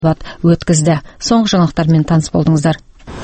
өткізді. Соңғы жаңалықтармен таныс болдыңыздар.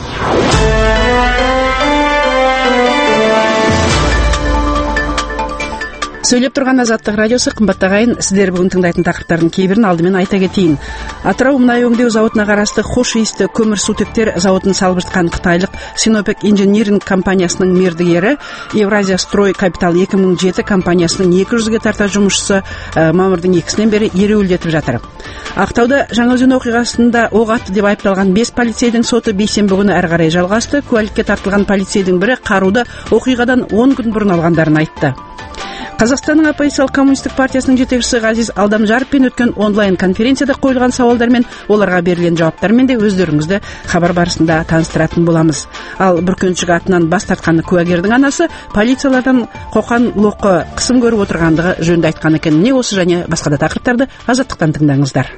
Сөйлеп тұрған Азаттық радиосы, қымбатты ағайын, сіздер бүгін тыңдайтын тақырыптардың кейбірін алдымен айта кетейін. Атырау мұнай өңдеу зауытына қарасты хош иісті көмірсутектер зауытын салып жатқан қытайлық Sinopec Engineering компаниясының мердігері Евразия Строй Капитал 2007 компаниясының 200-ге тарта жұмысшысы мамырдың 2-сінен бері ереуілдетіп жатыр. Ақтауда Жаңаөзен оқиғасында оқ атты деп айыпталған 5 полицейдің соты бейсенбі күні әрі қарай жалғасты. Куәлікке тартылған полицейдің бірі қаруды оқиғадан 10 күн бұрын алғандарын айтты. Қазақстанның оппозициялық коммунистік партиясының жетекшісі Ғазиз Алдамжаровпен өткен онлайн конференцияда қойылған сауалдар мен оларға берілген жауаптармен де өздеріңізді хабар барысында таныстыратын боламыз. Ал бүркеншік атынан бас тартқан куәгердің анасы полициялардан қоқан-лоққы қысым көріп отырғандығы жөнінде айтқан екен. Не осы және басқа да тақырыптарды Азаттықтан тыңдаңыздар.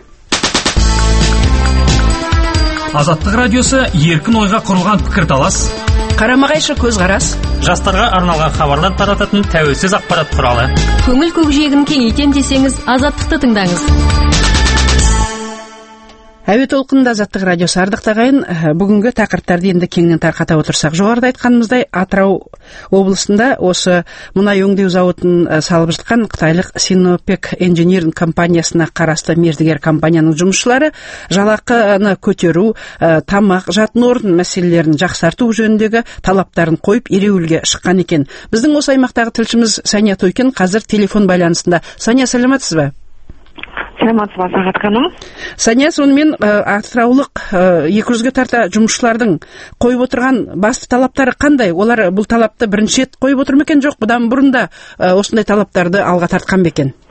Азаттық радиосы еркін ойға құрылған пікірталас, қарама-қайшы көзқарас, жастарға арналған хабарлар тарататын тәуелсіз ақпарат құралы. Көңіл көкжиегін кеңейтем десеңіз, Азаттықты тыңдаңыз. Әуе толқынында Азаттық радиосы. Ардықты ағайын, бүгінгі тақырыптарды енді кеңінен тарқата отырсақ, жоғарыда айтқанымыздай Атырау облысында осы мұнай өңдеу зауытын салып жатқан қытайлық Sinopec Engineering компаниясына қарасты мердігер компанияның жұмысшылары жалақыны көтеру, тамақ, жатын орын мәселелерін жақсарту жөніндегі талаптарын қойып ереуілге шыққан екен. Біздің осы аймақтағы тілшіміз Сания Тойкен қазір телефон байланысында. Сания, саламатсыз ба? Саламатсыз ба, Сағат ханым? Сания, сонымен атыраулық 200-ге тарта жұмысшылардың қойып отырған басты талаптары қандай? Олар бұл талапты бірінші рет қойып отыр ма екен, жоқ бұдан бұрын да осындай талаптарды алға тартқан ба екен?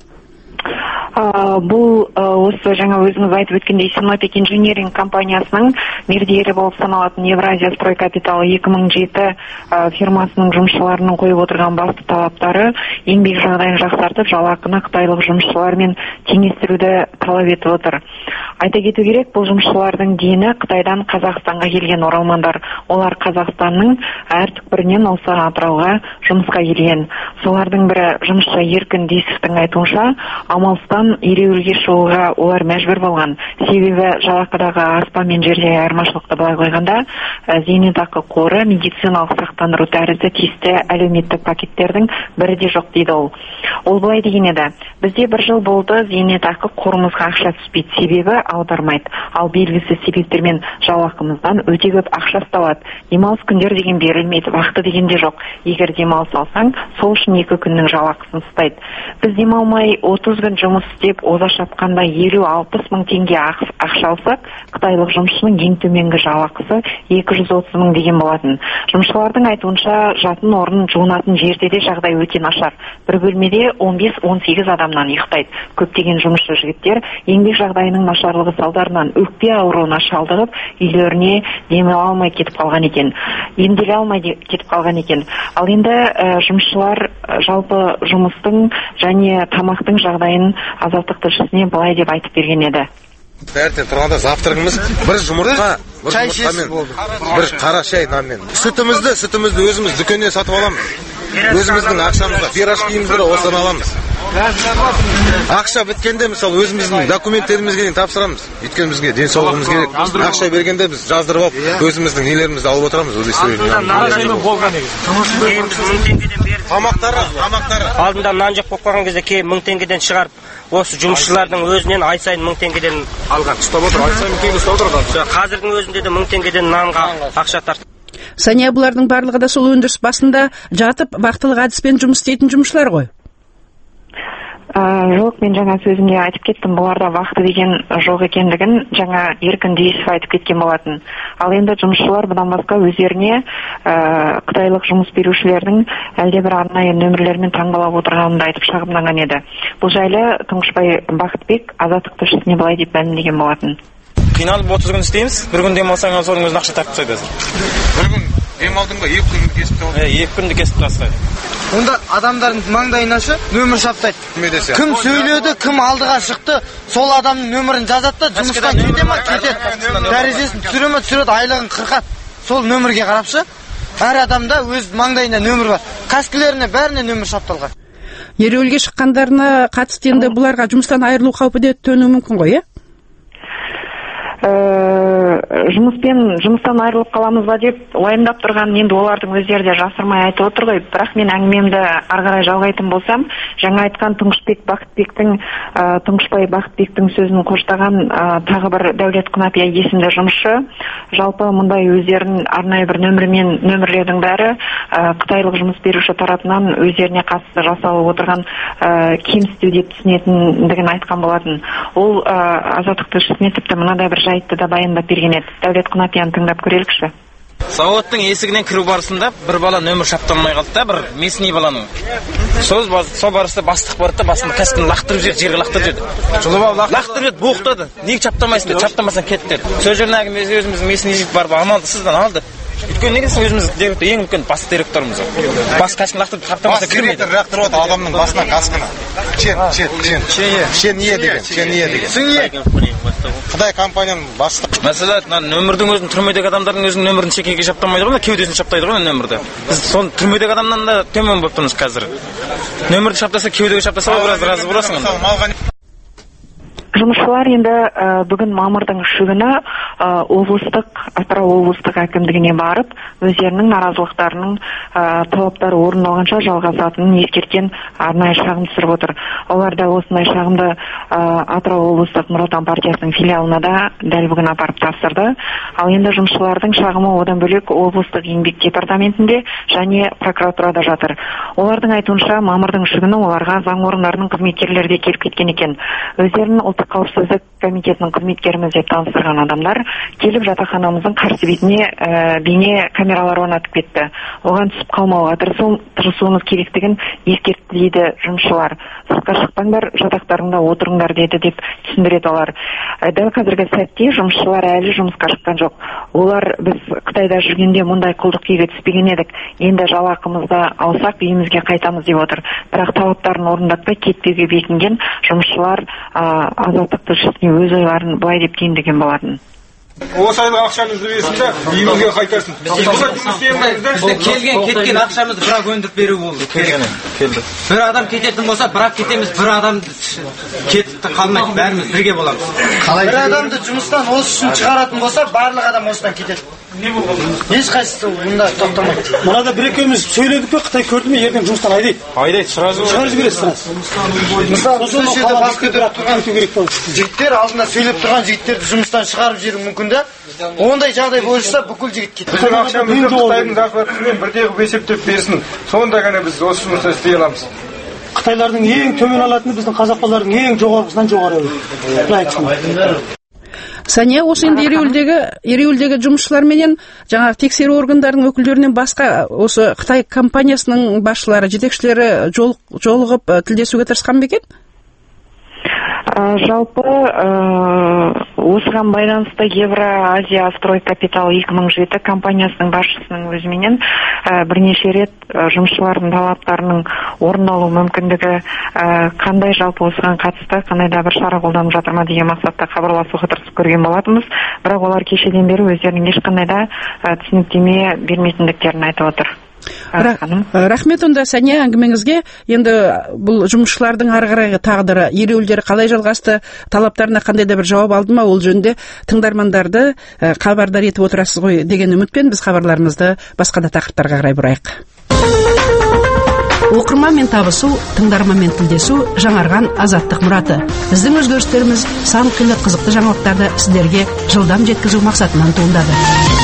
Бұл осы жаңа өзіңіз айтып өткендей Sinopec Engineering компаниясының мердігері болып саналатын Евразия Строй Капитал 2007 фирмасының жұмысшыларының қойып отырған басты талаптары еңбек жағдайын жақсартып, жалақыны қытайлық жұмысшылармен теңестіруді талап етіп отыр. Айта кету керек, бұл жұмысшылардың дені Қытайдан Қазақстанға келген оралмандар. Олар Қазақстанның әр түкпірінен осы Атырауға жұмысқа келген. Солардың бірі жұмысшы Еркін Дейсовтың айтуынша, амалсыздан ереуілге шығуға олар мәжбүр болған. Себебі жалақыдағы аспан мен жерде айырмашылықты былай қойғанда, зейнетақы қоры, медициналық сақтандыру тәрізді тиісті әлеуметтік пакеттердің бірі де жоқ дейді ол. Ол былай деген еді: бізде 1 жыл болды, зейнетақы қорымызға ақша түспейді, себебі аудармайды. Ал белгісіз себептермен жалақымыздан өте көп ақша ұсталады. Демалыс күндер деген берілмейді, вақты деген де жоқ. Егер демалыс алсаң, сол үшін 2 күннің жалақысын ұстайды. Біз демалмай 30 күн жұмыс істеп, оза шапқанда 50-60 мың теңге ақша алсақ, қытайлық жұмысшының ең төменгі жалақысы 230 мың деген болатын. Жұмысшылардың айтуынша, жатын орын, жуынатын жерде де жағдай өте нашар. Bir бөлмеде 15-18 адамнан ұйықтайды. Көптеген жұмысшы жігіттер еңбек жағдайының нашарлығы салдарынан өкпе ауруына шалдығып, үйлеріне демала алмай кетіп қалған екен. Емделе алмай кетіп қалған екен. Ал енді жұмысшылар жалпы жұмыстың және тамақтың жағдайын Азаттық тілшісіне былай деп айтып берген еді. Таңертең тұрғанда завтрагымыз бір жұмыртқа, бір қара шай нанмен. Сүтімізді өзіміз дүкеннен сатып аламыз. Өзіміздің ақшамызға пирожкиімізді де осыдан аламыз. Ақша біткенде мысалы өзіміздің документтерімізге дейін тапсырамыз. Өйткені бізге денсаулығымыз керек. Ақша бергенде біз жаздырып алып, өзіміздің нелерімізді алып отырамыз. Тамақтары. Алдында нан жоқ болып қалған кезде кейін 1000 теңгеден шығарып, осы жұмысшылардың өзінен ай сайын 1000 теңгеден алған. Ұстап отыр, ай сайын 1000 теңге ұстап отыр. Қазірдің өзінде де 1000 теңгеден нанға ақша тартып. Сания, бұлардың барлығы да сол өндіріс басында жатып, вақтылық әдіспен жұмыс істейтін жұмысшылар ғой? Жоқ, мен жаңа сөзімде айтып кеттім, бұларда вақты деген жоқ екендігін жаңа Еркін Дейсов айтып кеткен болатын. Ал енді жұмысшылар бұдан басқа өздеріне қытайлық жұмыс берушілердің әлде бір арнайы нөмірлермен таңбалап отырғанын айтып шағымданған еді. Бұл жайлы Тұңғышбай Бақытбек Азаттық тілшісіне былай деп мәлімдеген болатын. Қиналып 30 күн істейміз, бір күн демалсаң соның өзін ақша тартып тастайды. Бір күн демалдың ба, 2 күн кесіп тастайды. 2 күнді кесіп тастайды. Онда адамдардың маңдайынашы нөмір шаптайды. Кім сөйледі, кім алдыға шықты, сол адамның нөмірін жазады да жұмыстан кете ма, кетеді. Дәрежесін түсіре ма, түсіреді, айлығын қырқады. Сол нөмірге қарапшы, әр адамда өз маңдайында нөмір бар. Кәсіпкерлеріне бәріне нөмір шапталған. Ереуілге шыққандарына қатысты енді бұларға жұмыстан айырылу қаупі де төнуі мүмкін ғой, жұмыстан айырылып қаламыз ба деп уайымдап тұрған енді олардың өздері де жасырмай айтып отыр ғой. Бірақ мен әңгімемді ары қарай жалғайтын болсам, жаңа айтқан Тұңғышбай Бақытбектің сөзін қоштаған тағы бір Дәулет Құнапия есімді жұмысшы, жалпы мұндай өздерін арнайы бір нөмірлердің бәрі қытайлық жұмыс беруші тарапынан өздеріне қатысты жасалып отырған кемсіту деп түсінетіндігін айтқан болатын. Ол Азаттық тілшісіне тіпті мынадай бір жайтты да баяндап берген еді. Дәулет Құнапияны тыңдап көрелікші. Зауыттың есігінен кіру барысында бір бала нөмір шапталмай қалды да, бір месний баланың. Сол барысында бастық барды да басында кәсіпін лақтырып жіберді, жерге лақтырып жіберді. Жұлып алып лақтырып жіберді, буықтады. Неге шаптамайсың деді, шаптамасаң кет деді. Сол жерден өзіміздің месний жігіт барып амалды сыздан алды. Өйткені неге десең өзіміз ең үлкен бас директорымыз. Бас кәсіпін лақтырып шаптамаса кірмейді. Лақтырып отыр адамның басына касканы. Шен ие деген. Қытай компанияның бастығы. Мәселен, нөмірдің өзін түрмедегі адамдардың өзінің нөмірін шекеге шаптамайды ғой, кеудесін шаптайды ғой нөмірді. Біз сон түрмедегі адамнан да төмен болып тұрмыз қазір. Нөмірді шаптаса, кеудеге шаптаса, біраз разы боласың. Жұмысшылар енді бүгін мамырдың 3 күні Атырау облыстық әкімдігіне барып, өздерінің наразылықтарының талаптары орындалғанша жалғасатынын ескерткен арнайы шағым түсіріп отыр. Олар да осындай шағымды Атырау облыстық Нұр Отан партиясының филиалына да дәл бүгін апарып тапсырды. Ал енді жұмысшылардың шағымы одан бөлек облыстық еңбек департаментінде және прокуратурада жатыр. Олардың айтуынша мамырдың 3 күні оларға заң орындарының қызметкерлері де келіп кеткен екен. Өздерінің ұлттық қауіпсіздік комитетінің қызметкеріміз деп таныстырған адамдар келіп жатақханамыздың қарсы бетіне бейне камералар орнатып кетті. Оған түсіп қалмауға тырысуымыз керектігін ескертті дейді жұмысшылар. Сыртқа шықпаңдар, жатақтарыңда отырыңдар деді деп түсіндіреді олар. Дәл қазіргі сәтте жұмысшылар әлі жұмысқа шыққан жоқ. Олар біз Қытайда жүргенде мұндай құлдық күйге түспеген едік. Енді жалақымызды алсақ үйімізге қайтамыз деп отыр. Бірақ талаптарын орындатпай кетпеуге бекінген жұмысшылар Азаттық тілшісіне өз ойларын былай деп түйіндеген болатын. Осы айлық ақшамызды берсін де үйімізге қайтарсын. Бізде келген кеткен ақшамызды бірақ өндіріп беру болды. Келді. Бір адам кететін болса, бірақ кетеміз, бір адам кетіп қалмайды. Бәріміз бірге боламыз. Бір адамды жұмыстан осы үшін шығаратын болса, барлық адам осыдан кетеді. Ешқайсысы мұнда тоқтамайды. Мынада бір-екеуміз сөйледік пе, Қытай көрді ме, ертең жұмыстан айдайды, шығарып жібересіз. Мысалы, осы жерде бас көтеріп тұрған жігіттер, алдында сөйлеп тұрған жігіттерді жұмыстан шығарып жіберу мүмкін да. Ондай жағдай болса, бүкіл жігіт кетеді. Біздің ақшамызды Қытайдың дақпатымен бірдегі есептеп берсін. Сонда ғана біз осы жұмысты істей аламыз. Қытайлардың ең төмен алатыны біздің қазақ балалардың ең жоғарғысынан жоғары. Сәния, осы енді ереуілдегі жұмысшыларменен жаңағы тексеру органдарының өкілдерінен басқа осы Қытай компаниясының басшылары, жетекшілері жолығып тілдесуге тырысқан ба екен? Жалпы осыған байланысты Евразия стройкапитал 2007 компаниясының басшысының өзіменен бірнеше рет жұмысшылардың талаптарының орындалу мүмкіндігі қандай, жалпы осыған қатысты қандай да бір шара қолданып жатыр ма деген мақсатта хабарласуға тырысып көрген болатынбыз. Бірақ олар кешеден бері өздерінің ешқандай да түсініктеме бермейтіндіктерін айтып отыр. Рахмет. Онда Сәния, әңгімеңізге. Енді бұл жұмысшылардың ары қарайғы тағдыры, ереуілдері қалай жалғасты, талаптарына қандай да бір жауап алды ма, ол жөнінде тыңдармандарды хабардар етіп отырасыз ғой деген үмітпен біз хабарларымызды басқа да тақырыптарға қарай бұрайық. Оқырманмен табысу, тыңдарманмен тілдесу жаңарған азаттық мұраты. Біздің өзгерістеріміз сан қилы қызықты жаңалықтарды сіздерге жылдам жеткізу мақсатынан туындады.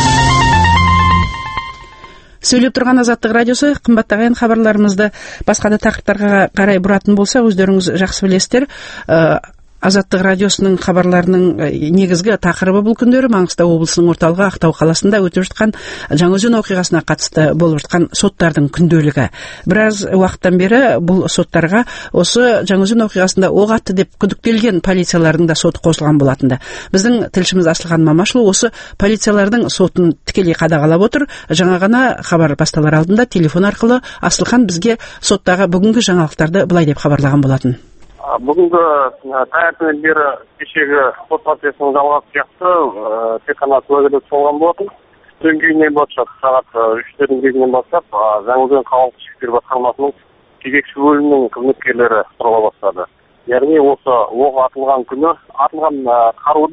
Сөйлеп тұрған Азаттық радиосы, қымбаттаған хабарларымызды басқа да тақырыптарға қарай бұратын болса, өздеріңіз жақсы білесіздер. Азаттық радиосының хабарларының негізгі тақырыбы бұл күндері Маңғыстау облысының орталығы Ақтау қаласында өтіп жатқан Жаңаөзен оқиғасына қатысты болып жатқан соттардың күнделігі. Біраз уақыттан бері бұл соттарға осы Жаңаөзен оқиғасында оқ атты деп күдіктелген полициялардың да соты қосылған болатынды. Біздің тілшіміз Асылхан Мамашұлы осы полициялардың сотын тікелей қадағалап отыр. Жаңа ғана хабар басталар алдында телефон арқылы Асылхан бізге соттағы бүгінгі жаңалықтарды былай деп хабарлаған болатын. Бүгінгі таңертеңнен бері кешегі сот процесінің жалғасы сияқты тек қана куәгерлер соңған болатын. Түн кейіннен бастап, сағат 3-тердің кезінен бастап, Жаңаөзен қалалық ішкі істер басқармасының кезекші бөлімінің қызметкерлері тұруға бастады. Яғни осы оқ атылған күні атылған қаруды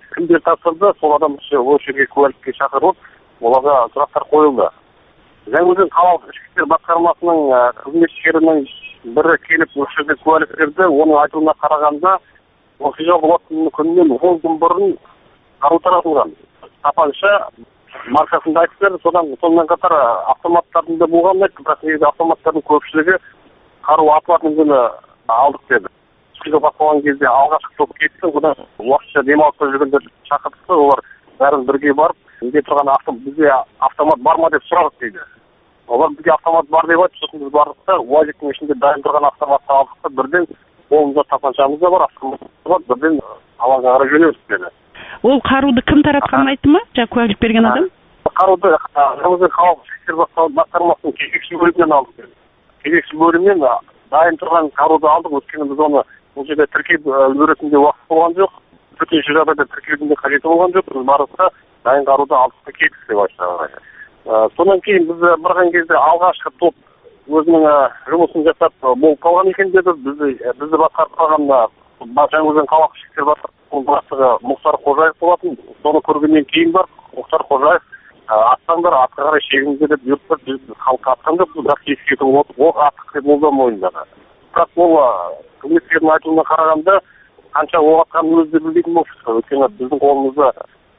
кімдер тапсырды, сол адам осы жерге куәлікке шақырылып, оларға сұрақтар қойылды. Жаңаөзен қалалық ішкі істер басқармасының қызметшілерінің бірі келіп осы жерде куәлік берді. Оның айтуына қарағанда, оқиға болатын күннен 10 күн бұрын қару таратылған. Тапанша маркасында айтып берді. Сонымен қатар автоматтардың да болғанын айтты, бірақ негізі автоматтардың көпшілігі қару атылатын күні алдық деді. Оқиға басталған кезде алғашқы топ кетті, одан уақытша демалыста жүргендер шақыртты, олар бәрін бірге барып, бізде тұрған бізде автомат бар ма деп сұрадық дейді. Олар бізге автомат бар деп айтты, сосын біз бардық та, УАЗиктің ішінде дайын тұрған автоматты алдық та, бірден қолымызда тапаншамыз да бар, автомат бар, бірден алаңға қарай жөнелдік деді. Ол қаруды кім таратқанын айтты ма? Жаңа куәлік берген адам? Қаруды Жаңаөзен қалалық ішкі істер басқармасының кезекші бөлімінен алдық деді. Кезекші бөлімнен дайын тұрған қаруды алдық, өйткені біз оны бұл жерде тіркеп үлгерісінде уақыт болған жоқ, төтенше жағдайда тіркеудің де қажеті болған жоқ, біз бардық дайын қаруды алдық та кеттік деп айтты. Содан кейін біз барған кезде алғашқы топ өзінің жұмысын жасап болып қалған екен деді. Бізді басқарып қалған Жаңаөзен қалалық ішкі істер басқармасының бастығы Мұхтар Қожаев болатын. Соны көргеннен кейін бар Мұхтар Қожаев аттаңдар, атқа қарай шегіңіздер деп бұйыртты. Біз халыққа атқан жоқ, бірақ ескертіп отыр, ол аттық деп болған мойындады. Бірақ ол қызметкердің айтуына қарағанда қанша оқ атқанын өзі де білмейтін болыпты. Өйткені біздің қолымызда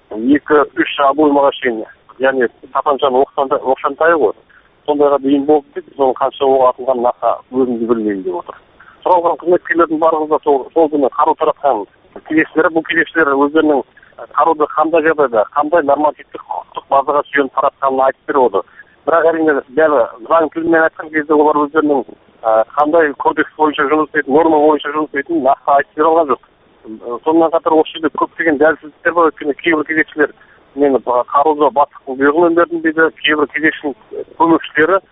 2-3 обоймаға шейін, яғни тапаншаның оқшантайы ғой. Сондайға дейін болды дейді, соның қанша оқ атылғанын нақты өзіміз білмеймін деп отыр. Сұралған қызметкерлердің барлығы да сол күні қару таратқан кезекшілер, бұл кезекшілер өздерінің қаруды қандай жағдайда, қандай нормативтік құқықтық базаға сүйеніп таратқанын айтып беріп отыр. Бірақ әрине дәл заң тілімен айтқан кезде олар өздерінің қандай кодекс бойынша жұмыс істейтін, норма бойынша жұмыс істейтін нақты айтып бере алған жоқ. Сонымен қатар осы жерде көптеген дәлелдер бар, өйткені кейбір кезекшілер мен қаруды бастықтың бұйрығымен бердім дейді, кейбір кезекшінің көмекшілері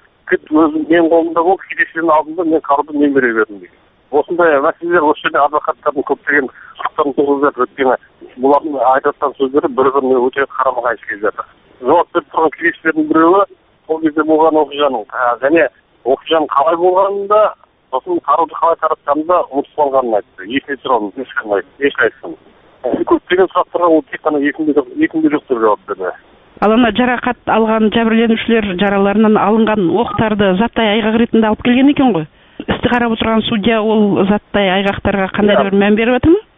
мен қолымда болып, кезекшілердің алдында мен қаруды мен бере бердім дейді. Осындай мәселелер осы жерде адвокаттардың көптеген сұрақтарын туғызып, өйткені бұлардың айтқан сөздері бір-біріне өте қарама-қайшы келеді. Жауап беріп тұрған кезекшілердің біреуі сол кезде болған оқиғаның және оқиғаның қалай болғанында, сосын қаруды қалай таратқанында ұмытып қалғанын айтты. Есіне түсіремін, еш айтсын. Көптеген сұрақтарға ол тек қана есімде жоқ деп жауап берді. Ал ана жарақат алған жәбірленушілер жараларынан алынған оқтарды заттай айғақ ретінде алып келген екен ғой. Істі қарап отырған судья ол заттай айғақтарға қандай да бір мән беріп отыр ма?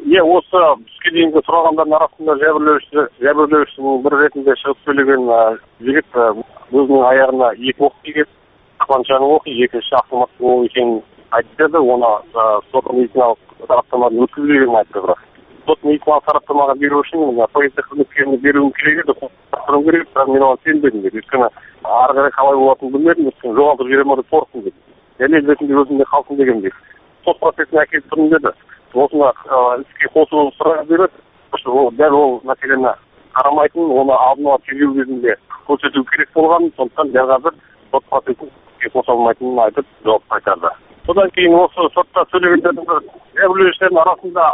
Осы түске дейінгі сұрағандардың арасында жәбірленушінің бір ретінде шығып сөйлеген жігіт өзінің аяғына 2 оқ тиген, тапаншаның оғы, екінші автоматтың оғы екенін айтып берді. Оны сот медициналық сараптамадан өткізбегенін айтты. Бірақ сот медициналық сараптамаға беру үшін полиция қызметкеріне беруім керек еді, құттықтырым керек, бірақ мен оған сенбедім деді. Өйткені ары қарай қалай болатынын білмедім, өйткені жоғалтып жіберемін деп қорықтым деді. Дәлел ретінде өзімде қалсын деген деді. Сот процесіне әкеліп тұрмын деді. Осына іске қосылуын сұрап береді. Дәл ол мәселені қарамайтын, оны алдын ала тергеу кезінде көрсету керек болғанын, сондықтан дәл қазір сот процесін іске қоса алмайтынын айтып жауап қайтарды. Содан кейін осы сотта сөйлегендердің жәбірленушілердің арасында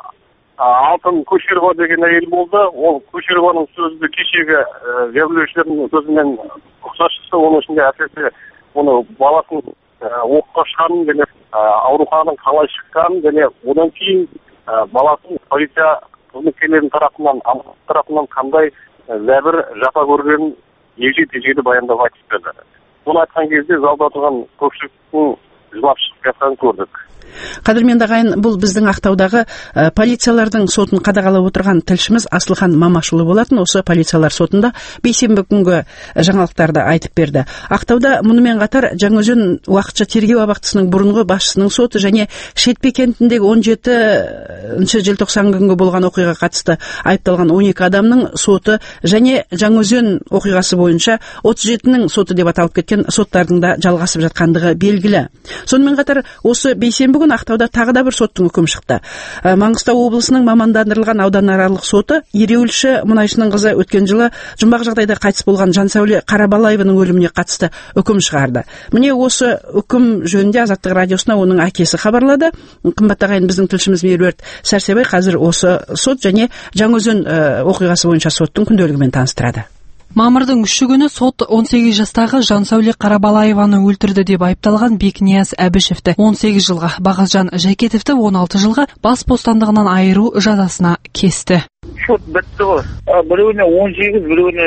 Алтын Көшерова деген әйел болды. Ол Көшерованың сөзі кешегі жәбірленушілердің сөзімен ұқсас шықты. Оның ішінде әсіресе оны баласын оққа шыққанын және ауруханадан қалай шыққанын және одан кейін баласын полиция қызметкерлерінің тарапынан қандай зәбір жапа көргенін егжей-тегжейлі баяндап айтып берді. Оны айтқан кезде залда тұрған көпшіліктің жылап шығып жатқанын көрдік. Қадірменді ағайын, бұл біздің Ақтаудағы полициялардың сотын қадағалап отырған тілшіміз Асылхан Мамашұлы болатын. Осы полициялар сотында бейсенбі күнгі жаңалықтарды айтып берді. Ақтауда мұнымен қатар Жаңаөзен уақытша тергеу абақтысының бұрынғы басшысының соты және Шетпе кентіндегі 17 желтоқсан күнгі болған оқиға қатысты айыпталған 12 адамның соты және Жаңаөзен оқиғасы бойынша 37-нің соты деп аталып кеткен соттардың да жалғасып жатқандығы белгілі. Сонымен қатар осы бейсенбі күн Ақтауда тағы да бір соттың үкімі шықты. Маңғыстау облысының мамандандырылған ауданаралық соты ереуілші мұнайшының қызы өткен жылы жұмбақ жағдайда қайтыс болған Жансәуле Қарабалаеваның өліміне қатысты үкім шығарды. Міне осы үкім жөнінде Азаттық радиосына оның әкесі хабарлады. Қымбатты ағайын, біздің тілшіміз Меруерт Сәрсебай қазір осы сот және Жаңаөзен оқиғасы бойынша соттың күнделігімен таныстырады. Мамырдың 3 күні сот 18 жастағы Жансәуле Қарабалаеваны өлтірді деп айыпталған Бекнияз Әбішевті 18 жылға, Бағажан Жәкетовті 16 жылға бас бостандығынан айыру жазасына кесті. Шот бітті ғой. Біреуіне 18, біреуіне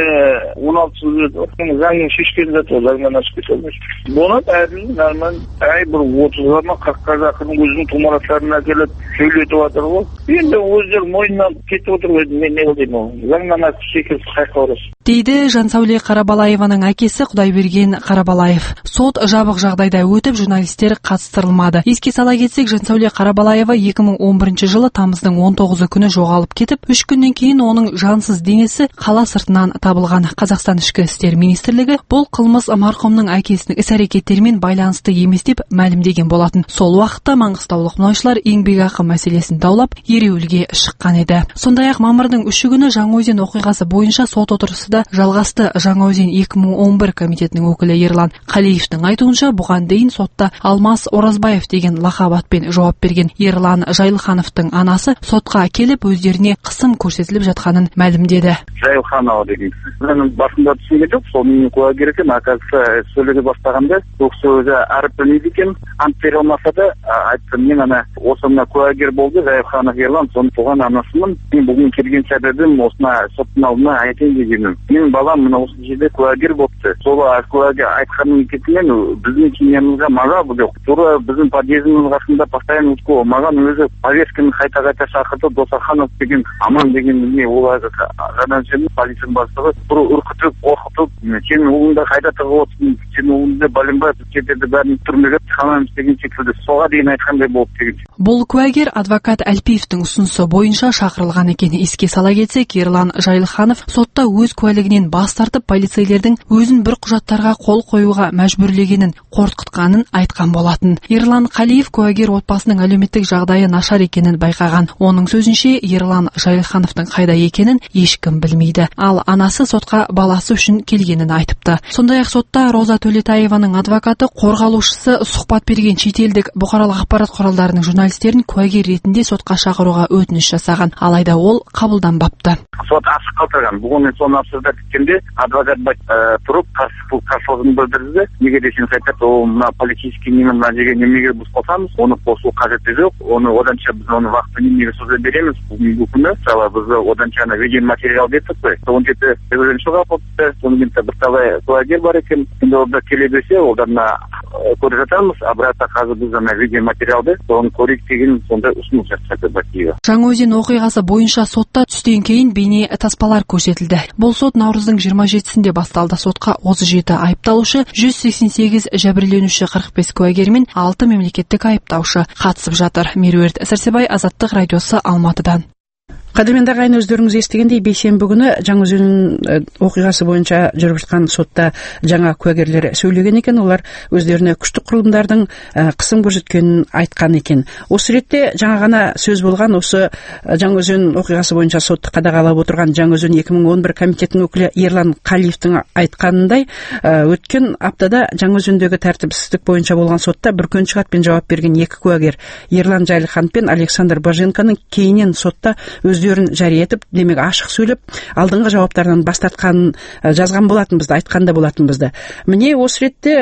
16 жыл берді. Заңның шешкен заты ол, заңнан ашып кете алмайсың. Болады, әділ, нормаль. бір 30-ға ма 40-ға жақын өзінің тумалақтарын әкеліп сөйлетіп жатыр ғой. Енді өздері мойнынан кетіп отыр ғой, мен не қылдаймын ол. Заңнан ашып шекеріп қайқа ұрасың. Дейді Жансәуле Қарабалаеваның әкесі Құдайберген Қарабалаев. Сот жабық жағдайда өтіп, журналистер қатыстырылмады. Еске сала кетсек, Жансәуле Қарабалаева 2011 жылы тамыздың 19 күні жоғалып кетіп, 3 күннен кейін оның жансыз денесі қала сыртынан табылған. Қазақстан ішкі істер министрлігі бұл қылмыс марқұмның әкесінің іс-әрекеттерімен байланысты емес деп мәлімдеген болатын. Сол уақытта маңғыстаулық мұнайшылар еңбекақы мәселесін даулап, ереуілге шыққан еді. Сондай-ақ мамырдың 3 күні Жаңаөзен оқиғасы бойынша сот отырысы да жалғасты. Жаңаөзен 2011 комитетінің өкілі Ерлан Қалиевтің айтуынша, бұған дейін сотта Алмас Оразбаев деген лақап атпен жауап берген Ерлан Жайлыхановтың анасы сотқа келіп өздеріне қысым көрсетіліп жатқанын мәлімдеді. Жайлыханова деген мен басында түсінген жоқ, сол менің куәгер екен, оказывается, сөйлеге бастағанда ол кісі өзі әріп білмейді екен, ант бере алмаса да айтты, мен ана осы мына куәгер болды, Жайлыханов Ерлан, соның туған анасымын. Мен бүгін келген себебім осына соттың алдына айтайын дегенім. Менің балам мына осы жерде куәгер болыпты. Сол куәге айтқанның кетімен біздің семьямызға маза жоқ. Тура біздің подъездіміз қасында постоянно маған өзі повестканы қайта шақырды, Досаханов деген Аман деген не ол жаңаөзен полицияның бастығы тура үркітіп, қорқытып, сен ұлыңда қайда тығып отырсың, сен ұлыңда бәленбай кетерді бәрін түрмеге тығамыз деген секілді соға дейін айтқандай болып деген. Бұл куәгер адвокат Әлпиевтің ұсынысы бойынша шақырылған екен. Еске сала кетсек, Ерлан Жайлыханов сотта өз куәлігінен бас тартып, полицейлердің өзін бір құжаттарға қол қоюға мәжбүрлегенін, қорқытқанын айтқан болатын. Ерлан Қалиев куәгер отбасының әлеуметтік жағдайы нашар екенін байқаған. Оның сөзінше, Ерлан Жайлыхановтың қайда екенін ешкім білмейді. Ал анасы сотқа баласы үшін келгенін айтыпты. Сондай-ақ сотта Роза Төлетаеваның адвокаты қорғалушысы сұхбат берген шетелдік бұқаралық ақпарат құралдарының журналистерін куәгер ретінде сотқа шақыруға өтініш жасаған. Алайда ол қабылданбапты. Сот ашық қалдырған. Бүгін соны абсурда кеткенде адвокат тұрып қарсылығын білдірді. Неге десеңіз айтады, ол мына полицейский мына деген немеге біз қосамыз, оны қосу қажеті жоқ. Оны оданша біз оны вақты немеге соза береміз. Бүгінгі күні мысалы біз оданша видео материал бердік қой. 17 жүргізуші қапты, сонымен бір талай куәгер бар екен. Енді олда келе берсе, оларына көріп жатамыз. Обратно қазір біз ана видео материалды соны көрейік деген сондай ұсыныс жасады Батиева. Жаңаөзен оқиғасы бойынша сотта түстен кейін бейне таспалар көрсетілді. Бұл сот наурыздың 27-сінде басталды. Сотқа 37 айыпталушы, 188 жәбірленуші, 45 куәгер мен 6 мемлекеттік айыптаушы қатысып жатыр. Меруерт Сәрсебай, Азаттық радиосы, Алматыдан. Қадірменді ағайын, өздеріңіз естігендей, бейсенбі күні Жаңаөзен оқиғасы бойынша жүріп жатқан сотта жаңа куәгерлер сөйлеген екен. Олар өздеріне күштік құрылымдардың қысым көрсеткенін айтқан екен. Осы ретте жаңа ғана сөз болған осы Жаңаөзен оқиғасы бойынша сотты қадағалап отырған Жаңаөзен 2011 комитетінің өкілі Ерлан Қалиевтің айтқанындай, өткен аптада Жаңаөзендегі тәртіпсіздік бойынша болған сотта бүркеншік атпен жауап берген екі куәгер Ерлан Жайлыхан пен Александр Боженконың кейіннен сотта өздерін жария етіп, демек ашық сөйлеп, алдыңғы жауаптардан бас тартқанын жазған болатынбызды, айтқанда болатынбызды. Міне осы ретте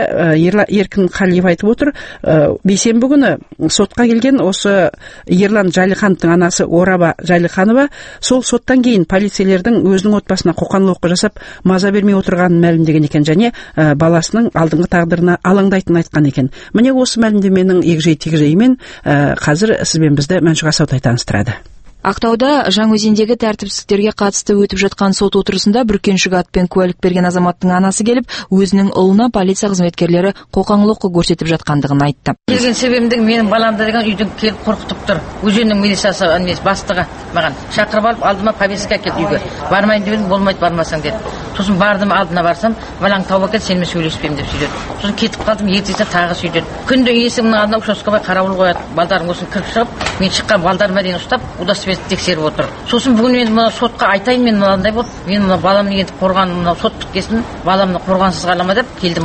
Еркін Қалиев айтып отыр, бейсенбі күні сотқа келген осы Ерлан Жайлыхановтың анасы Ораба Жайлыханова сол соттан кейін полицейлердің өзінің отбасына қоқан-лоққы жасап, маза бермей отырғанын мәлімдеген екен және баласының алдыңғы тағдырына алаңдайтынын айтқан екен. Міне осы мәлімдеменің егжей-тегжейімен қазір сізбен бізді Мәншүк Асаутай таныстырады. Ақтауда Жаңаөзендегі тәртіпсіздіктерге қатысты өтіп жатқан сот отырысында бүркеншік атпен куәлік берген азаматтың анасы келіп, өзінің ұлына полиция қызметкерлері қоқан-лоққы көрсетіп жатқандығын айтты. Келген себебімдің менің баламды деген үйден келіп қорқытып тұр. Өзеннің милициясы бастығы маған шақырып алып, алдыма повестка әкелді үйге. Бармайын дедім, болмайды, бармасаң деді. Сосын бардым, алдына барсам, балаң тауып әкел, сенімен сөйлеспеймін деп сөйледі. Сосын кетіп қалдым, ертесіне тағы сөйледі. Күнде есігімнің алдына участковый қарауыл қояды. Балдарың осыны кіріп шығып, мен шыққан балдарыма дейін ұстап, удостоверение тексеріп отыр. Сосын бүгін мен мына сотқа айтайын, мен мынандай болды. Мен мына баламның енді қорған, мына сот біткесін, баламны қорғансыз қалама деп келдім осы.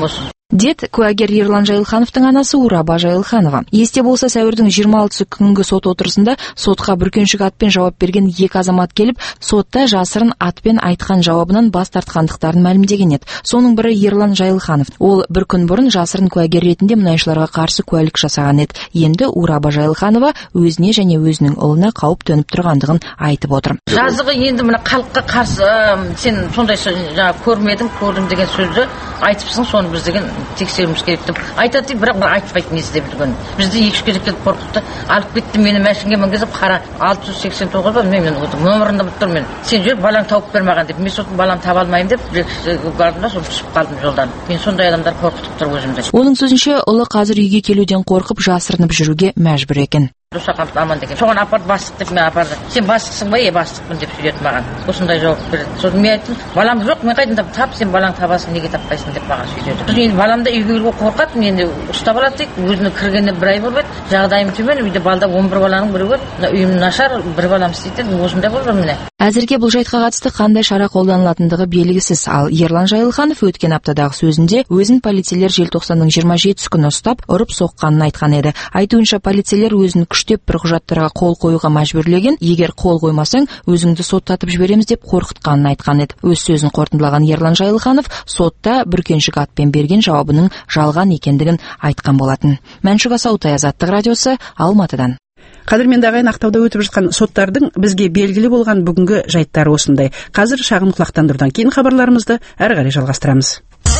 Дед куәгер Ерлан Жайылхановтың анасы Ураба Жайылханова. Есте болса, сәуірдің 26 күнгі сот отырысында сотқа бүркеншік атпен жауап берген екі азамат келіп, сотта жасырын атпен айтқан жауабынан бас тартқандықтарын мәлімдеген еді. Соның бірі Ерлан Жайылханов. Ол бір күн бұрын жасырын куәгер ретінде мұнайшыларға қарсы куәлік жасаған еді. Енді Ураба Жайылханова өзіне және өзінің ұлына қауіп төніп тұрғандығын айтып отыр. Жазығы енді мына халыққа қарсы сен сондай көрмедің, көрдім деген сөзді айтыпсың, соны біз деген тексеруіміз керек деп айтады, бірақ айтпайды не істеп жүрген. Бізді екі-үш кезек келіп қорқытты, алып кетті, мені машинге мінгізіп, қара 689 ба, мен нөмірінде тұр мен. Сен жүр, балаң тауып бермаған деп, мен сосын балам таба алмаймын деп, бардым да, сосын түсіп қалдым жолдан. Мен сондай адамдар қорқытып тұр өзімді. Оның сөзінше, ұлы қазір үйге келуден қорқып, жасырынып жүруге мәжбүр екен. Досақанов аман деген. Соған апарды бастық деп мен апарды. Сен бастықсың ба? Бастықпын деп сөйледі маған. Осындай жауап берді. Сосын мен айттым, балам жоқ, мен қайдан тап, сен балаң табасың, неге таппайсың деп маған сөйледі. Сосын енді балам да үйге кіруге қорқады, енді ұстап алады дейді. Өзіне кіргеніне бір ай болып еді. Жағдайым төмен, үйде балда 11 баланың бірі бар. Үйім нашар, бір балам істейді. Осындай болды міне. Әзірге бұл жайтқа қатысты қандай шара қолданылатындығы белгісіз. Ал Ерлан Жайылханов өткен аптадағы сөзінде өзін полицейлер желтоқсанның 27 күні ұстап, ұрып соққанын айтқан еді. Айтуынша полицейлер өзін күштеп бір құжаттарға қол қоюға мәжбүрлеген, егер қол қоймасаң, өзіңді соттатып жібереміз деп қорқытқанын айтқан еді. Өз сөзін қорытындылаған Ерлан Жайылханов сотта бүркеншік атпен берген жауабының жалған екендігін айтқан болатын. Мәншүк Асаутай, Азаттық радиосы, Алматыдан. Қадірменді ағайын, Ақтауда өтіп жатқан соттардың бізге белгілі болған бүгінгі жайттары осындай. Қазір шағын құлақтандырудан кейін хабарларымызды әрі қарай жалғастырамыз.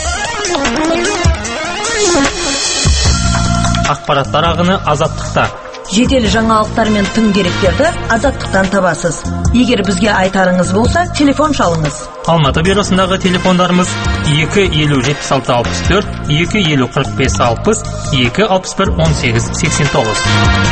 Ақпараттар ағыны Азаттықта. Жедел жаңалықтар мен тың деректерді Азаттықтан табасыз. Егер бізге айтарыңыз болса, телефон шалыңыз. Алматы бюросындағы телефондарымыз 250-76-64, 250-45-60, 261-18-89.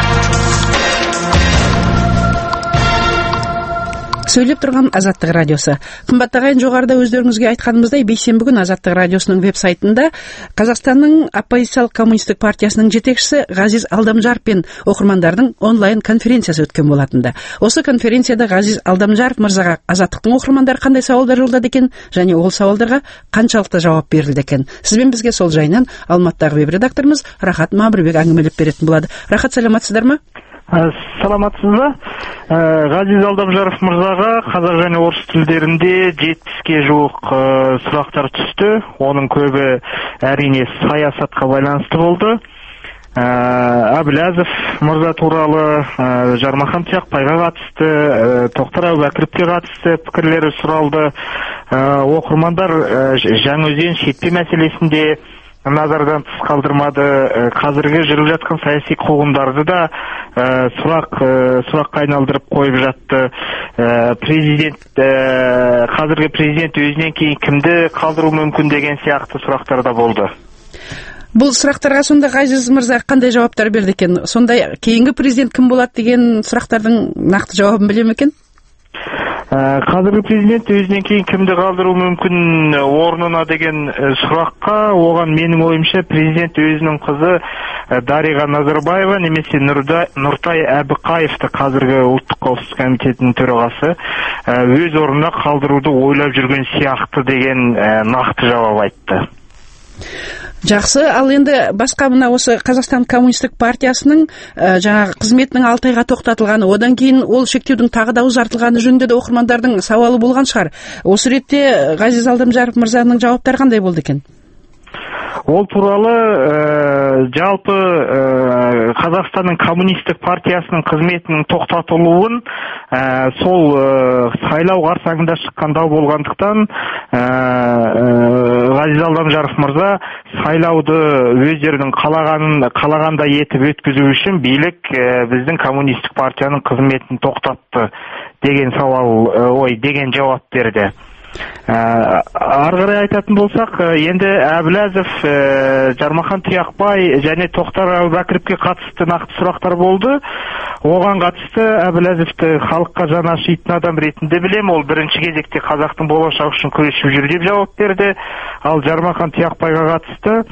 Сөйлеп тұрған Азаттық радиосы. Қымбатты ағайын, жоғарыда өздеріңізге айтқанымыздай, бейсенбі күні Азаттық радиосының веб-сайтында Қазақстанның оппозициялық коммунистік партиясының жетекшісі Ғазиз Алдамжаров пен оқырмандардың онлайн конференциясы өткен болатынды. Осы конференцияда Ғазиз Алдамжаров мырзаға Азаттықтың оқырмандары қандай сауалдар жолдады екен, және ол сауалдарға қаншалықты жауап берілді екен. Сізбен бізге сол жайынан Алматыдағы веб-редакторымыз Рахат Мамырбек әңгімелеп беретін болады. Рахат, саламатсыздар ма? Саламатсыз ба? Ғазиз Алдамжаров мырзаға қазақ және орыс тілдерінде 70-ке жуық сұрақтар түсті. Оның көбі әрине саясатқа байланысты болды. Әбіләзов мырза туралы, Жармахан Тияқбайға қатысты, Тоқтар Әубәкіровке қатысты пікірлері сұралды. Оқырмандар Жаңаөзен шетпе мәселесінде назардан тыс қалдырмады. Қазіргі жүріп жатқан саяси қуғындарды да сұраққа айналдырып қойып жатты. Қазіргі президент өзінен кейін кімді қалдыру мүмкін деген сияқты сұрақтар да болды. Бұл сұрақтарға сонда Ғазиз мырза қандай жауаптар берді екен? Сондай кейінгі президент кім болады деген сұрақтардың нақты жауабын біле ме екен? Қазіргі президент өзінен кейін кімді қалдыру мүмкін орнына деген сұраққа, оған менің ойымша президент өзінің қызы Дариға Назарбаева немесе Нұртай Әбіқаевты, қазіргі ұлттық қауіпсіздік комитетінің төрағасы, өз орнына қалдыруды ойлап жүрген сияқты деген нақты жауап айтты. Жақсы, ал енді басқа мына осы Қазақстан коммунистік партиясының жаңағы қызметінің 6 айға тоқтатылғаны, одан кейін ол шектеудің тағы да ұзартылғаны жөнінде де оқырмандардың сауалы болған шығар. Осы ретте Ғазиз Алдамжаров мырзаның жауаптары қандай болды екен? Ол туралы жалпы Қазақстанның коммунистік партиясының қызметінің тоқтатылуын сол сайлау қарсаңында шыққан дау болғандықтан Ғазиз Алдамжаров мырза сайлауды өздерінің қалағандай етіп өткізу үшін билік біздің коммунистік партияның қызметін тоқтатты деген деген жауап берді. Ары қарай айтатын болсақ, енді Әбіләзов, Жармахан Тияқбай және Тоқтар Әубәкіровке қатысты нақты сұрақтар болды. Оған қатысты Әбіләзовті халыққа жаны ашитын адам ретінде білем, ол бірінші кезекте қазақтың болашағы үшін күресіп жүр деп жауап берді. Ал Жармахан Тияқбайға қатысты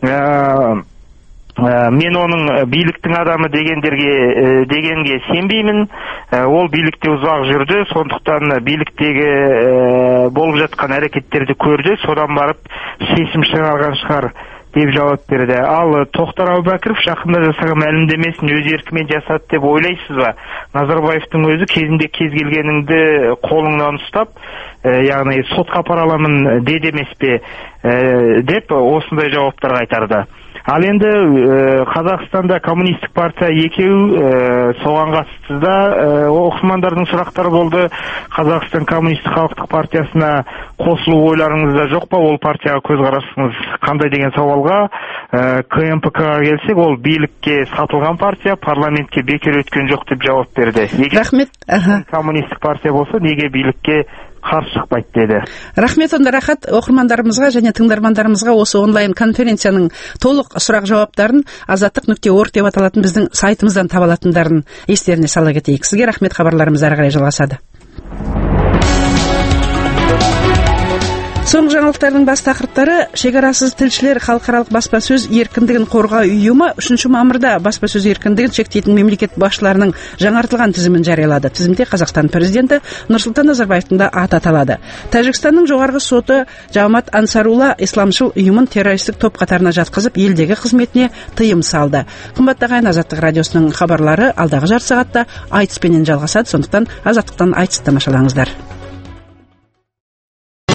мен оның биліктің адамы дегенге сенбеймін. Ол билікте ұзақ жүрді, сондықтан биліктегі болып жатқан әрекеттерді көрді, содан барып шешім шығарған шығар деп жауап берді. Ал Тоқтар Әубәкіров жақында жасаған мәлімдемесін өз еркімен жасады деп ойлайсыз ба? Назарбаевтың өзі кезінде кез келгеніңді қолыңнан ұстап, яғни сотқа апара аламын деді емес пе деп осындай жауаптар қайтарды. Ал енді Қазақстанда коммунистік партия екеу соған қатысты да оқырмандардың сұрақтары болды. Қазақстан коммунистік халықтық партиясына қосылу ойларыңызда жоқ па? Ол партияға көзқарасыңыз қандай деген сауалға КМПК-ға келсек, ол билікке сатылған партия, парламентке бекер өткен жоқ деп жауап берді. Рахмет. Коммунистік партия болса, неге билікке қарсы шықпайды деді. Рахмет. Онда рахат оқырмандарымызға және тыңдармандарымызға осы онлайн конференцияның толық сұрақ жауаптарын азаттық.орг деп аталатын біздің сайтымыздан таба алатындарын естеріне сала кетейік. Сізге рахмет. Хабарларымыз ары қарай жалғасады. Соңғы жаңалықтардың бас тақырыптары: шекарасыз тілшілер халықаралық баспасөз еркіндігін қорғау ұйымы 3 мамырда баспасөз еркіндігін шектейтін мемлекет басшыларының жаңартылған тізімін жариялады. Тізімде Қазақстан президенті Нұрсұлтан Назарбаевтың да аты аталады. Тәжікстанның жоғарғы соты Жамат Ансарула исламшыл ұйымын террористік топ қатарына жатқызып, елдегі қызметіне тыйым салды. Қымбаттаған Азаттық радиосының хабарлары алдағы жарты сағатта айтыспенен жалғасады. Сондықтан Азаттықтан айтысты тамашалаңыздар.